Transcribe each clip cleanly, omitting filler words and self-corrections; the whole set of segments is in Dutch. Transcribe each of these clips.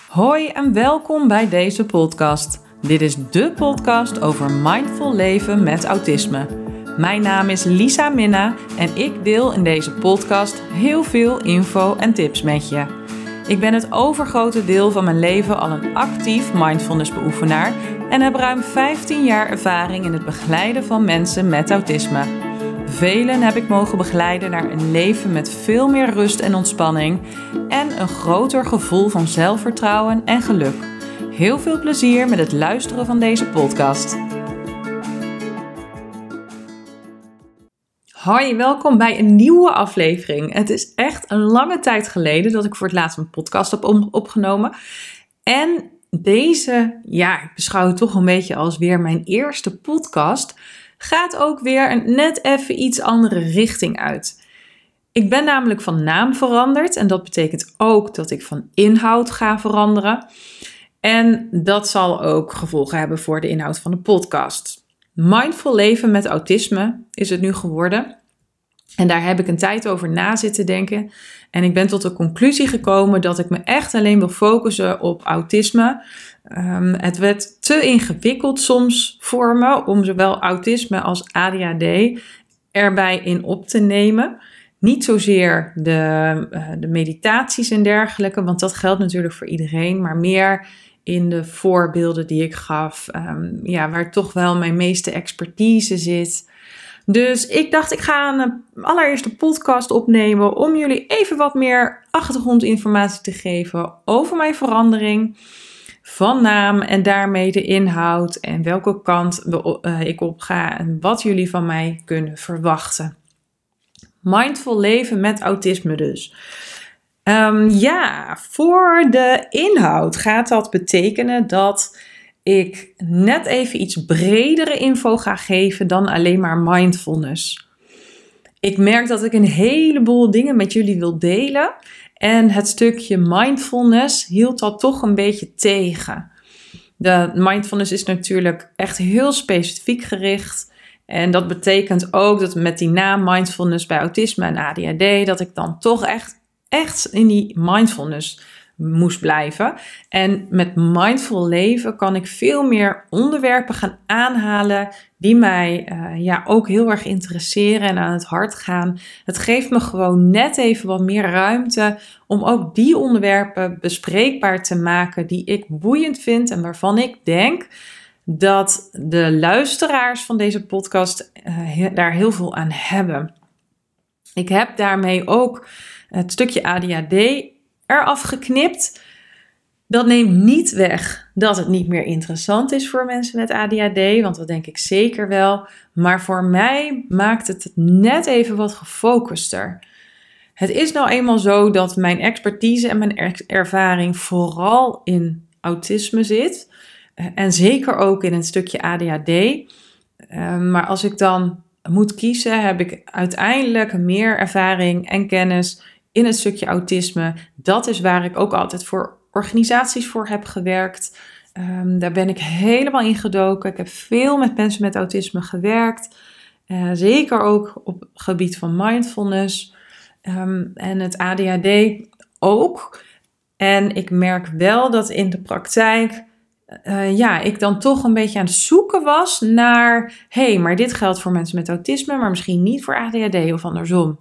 Hoi en welkom bij deze podcast. Dit is de podcast over mindful leven met autisme. Mijn naam is Lisa Minna en ik deel in deze podcast heel veel info en tips met je. Ik ben het overgrote deel van mijn leven al een actief mindfulness beoefenaar en heb ruim 15 jaar ervaring in het begeleiden van mensen met autisme. Velen heb ik mogen begeleiden naar een leven met veel meer rust en ontspanning en een groter gevoel van zelfvertrouwen en geluk. Heel veel plezier met het luisteren van deze podcast. Hoi, welkom bij een nieuwe aflevering. Het is echt een lange tijd geleden dat ik voor het laatst een podcast heb opgenomen. En deze, ik beschouw het toch een beetje als weer mijn eerste podcast, gaat ook weer een net even iets andere richting uit. Ik ben namelijk van naam veranderd en dat betekent ook dat ik van inhoud ga veranderen. En dat zal ook gevolgen hebben voor de inhoud van de podcast. Mindful leven met autisme is het nu geworden. En daar heb ik een tijd over na zitten denken. En ik ben tot de conclusie gekomen dat ik me echt alleen wil focussen op autisme. Het werd te ingewikkeld soms voor me om zowel autisme als ADHD erbij in op te nemen. Niet zozeer de meditaties en dergelijke, want dat geldt natuurlijk voor iedereen, maar meer in de voorbeelden die ik gaf, waar toch wel mijn meeste expertise zit. Dus ik dacht, ik ga een allereerste podcast opnemen om jullie even wat meer achtergrondinformatie te geven over mijn verandering van naam en daarmee de inhoud en welke kant ik op ga en wat jullie van mij kunnen verwachten. Mindful leven met autisme dus. Voor de inhoud gaat dat betekenen dat ik net even iets bredere info ga geven dan alleen maar mindfulness. Ik merk dat ik een heleboel dingen met jullie wil delen en het stukje mindfulness hield dat toch een beetje tegen. De mindfulness is natuurlijk echt heel specifiek gericht. En dat betekent ook dat met die naam mindfulness bij autisme en ADHD, dat ik dan toch echt in die mindfulness moest blijven. En met mindful leven kan ik veel meer onderwerpen gaan aanhalen die mij ook heel erg interesseren en aan het hart gaan. Het geeft me gewoon net even wat meer ruimte om ook die onderwerpen bespreekbaar te maken die ik boeiend vind en waarvan ik denk dat de luisteraars van deze podcast daar heel veel aan hebben. Ik heb daarmee ook het stukje ADHD eraf geknipt. Dat neemt niet weg dat het niet meer interessant is voor mensen met ADHD, want dat denk ik zeker wel. Maar voor mij maakt het net even wat gefocuster. Het is nou eenmaal zo dat mijn expertise en mijn ervaring vooral in autisme zit. En zeker ook in een stukje ADHD. Maar als ik dan moet kiezen, heb ik uiteindelijk meer ervaring en kennis in het stukje autisme. Dat is waar ik ook altijd voor organisaties voor heb gewerkt. Daar ben ik helemaal in gedoken. Ik heb veel met mensen met autisme gewerkt. Zeker ook op het gebied van mindfulness. En het ADHD ook. En ik merk wel dat in de praktijk ik dan toch een beetje aan het zoeken was naar, maar dit geldt voor mensen met autisme, maar misschien niet voor ADHD of andersom.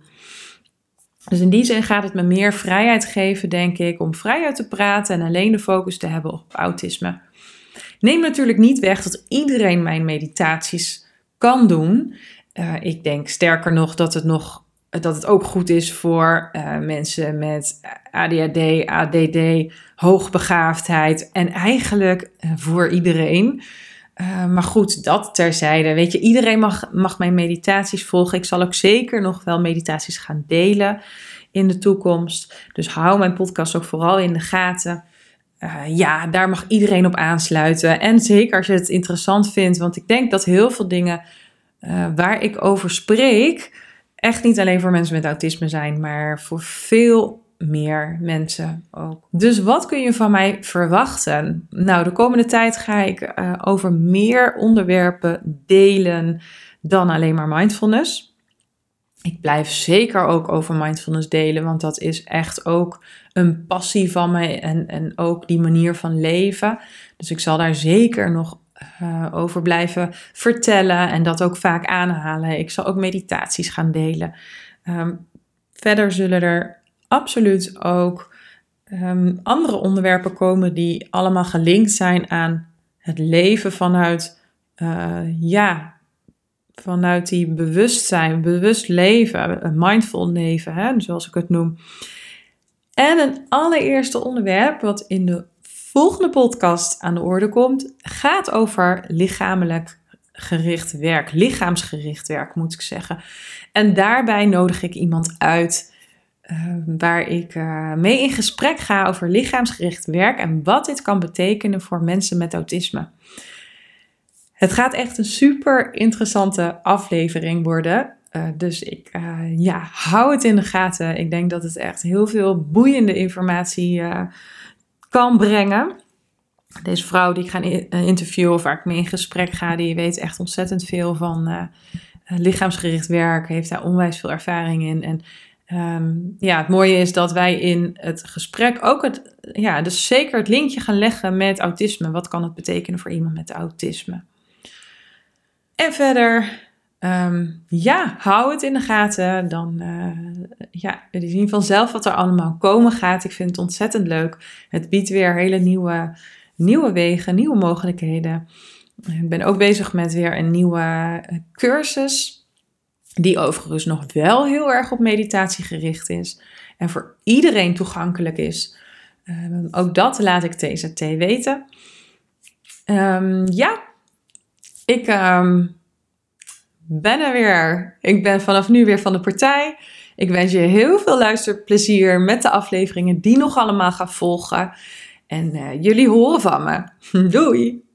Dus in die zin gaat het me meer vrijheid geven, denk ik, om vrijuit te praten en alleen de focus te hebben op autisme. Neem natuurlijk niet weg dat iedereen mijn meditaties kan doen. Ik denk sterker nog dat het ook goed is voor mensen met ADHD, ADD, hoogbegaafdheid en eigenlijk voor iedereen. Maar goed, dat terzijde. Weet je, iedereen mag mijn meditaties volgen. Ik zal ook zeker nog wel meditaties gaan delen in de toekomst. Dus hou mijn podcast ook vooral in de gaten. Daar mag iedereen op aansluiten. En zeker als je het interessant vindt, want ik denk dat heel veel dingen waar ik over spreek echt niet alleen voor mensen met autisme zijn, maar voor veel meer mensen ook. Dus wat kun je van mij verwachten? Nou, de komende tijd ga ik over meer onderwerpen delen dan alleen maar mindfulness. Ik blijf zeker ook over mindfulness delen, want dat is echt ook een passie van mij en ook die manier van leven. Dus ik zal daar zeker nog over blijven vertellen en dat ook vaak aanhalen. Ik zal ook meditaties gaan delen. Verder zullen er absoluut ook andere onderwerpen komen die allemaal gelinkt zijn aan het leven vanuit die bewustzijn, bewust leven, een mindful leven, hè, zoals ik het noem. En een allereerste onderwerp wat in de volgende podcast aan de orde komt, gaat over lichamelijk gericht werk, lichaamsgericht werk moet ik zeggen. En daarbij nodig ik iemand uit waar ik mee in gesprek ga over lichaamsgericht werk en wat dit kan betekenen voor mensen met autisme. Het gaat echt een super interessante aflevering worden. Dus ik hou het in de gaten. Ik denk dat het echt heel veel boeiende informatie kan brengen. Deze vrouw die ik ga interviewen of waar ik mee in gesprek ga, die weet echt ontzettend veel van lichaamsgericht werk. Heeft daar onwijs veel ervaring in. En het mooie is dat wij in het gesprek ook dus zeker het linkje gaan leggen met autisme. Wat kan het betekenen voor iemand met autisme? En verder, hou het in de gaten. Dan jullie zien vanzelf wat er allemaal komen gaat. Ik vind het ontzettend leuk. Het biedt weer hele nieuwe wegen, nieuwe mogelijkheden. Ik ben ook bezig met weer een nieuwe cursus. Die overigens nog wel heel erg op meditatie gericht is. En voor iedereen toegankelijk is. Ook dat laat ik TZT weten. Ik ben er weer. Ik ben vanaf nu weer van de partij. Ik wens je heel veel luisterplezier met de afleveringen die nog allemaal gaan volgen. En jullie horen van me. Doei!